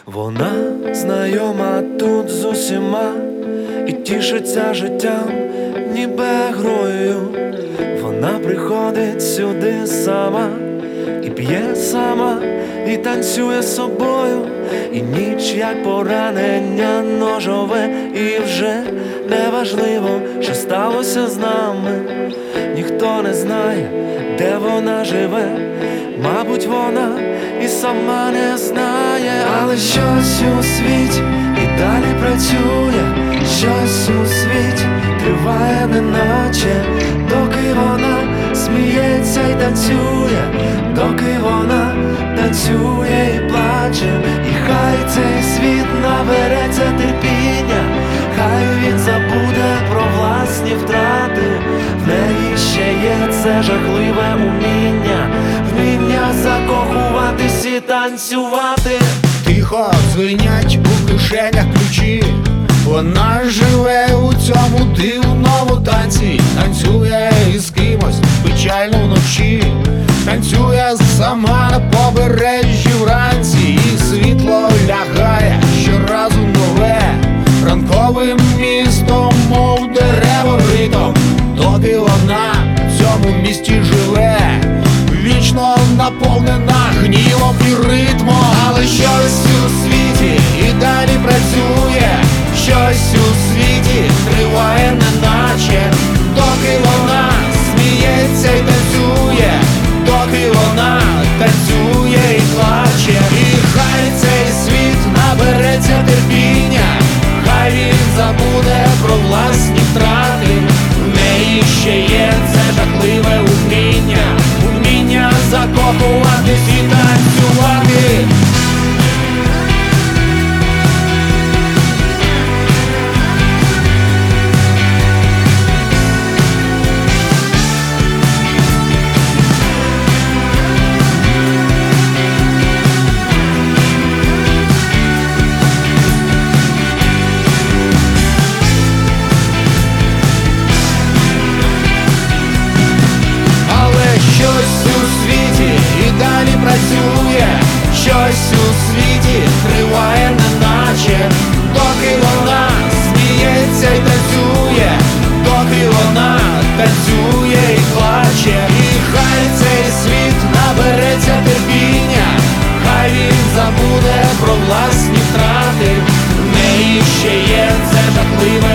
Вона знайома тут з усіма і тішиться життям, ніби грою. Вона приходить сюди сама і п'є сама, і танцює з собою. І ніч, як поранення ножове, і вже неважливо, що сталося з нами. Ніхто не знає, де вона живе, мабуть, вона і сама не знає. Але щось у світі і далі працює, щось у світі триває неначе, доки вона сміється і танцює, доки вона танцює і плаче. І хай цей світ набереться терпіння, хай він забуде про власні втрати. В неї ще є це жахливе уміння, вміння закохуватись і танцювати. Тихо дзвенять у кишенях ключі, вона живе у цьому дивному танці. Танцює із кимось печально вночі, танцює сама на побережжі вранці. І світло лягає щоразу нове, ранковим містом, мов дерево ритом. Доки вона в цьому місті живе, вічно наповнена гнівом і ритмом. Але щось у світі і далі працює, щось у світі триває неначе, доки вона сміється і танцює, доки вона танцює і плаче. І хай цей світ набереться терпіння, хай він забуде про власні втрати. В неї ще є це жахливе уміння, уміння закохуватись і танцювати. Працює, щось у світі триває неначе, доки вона сміється і танцює, доки вона танцює і плаче. І хай цей світ набереться терпіння, хай він забуде про власні втрати. В неї ще є це жахливе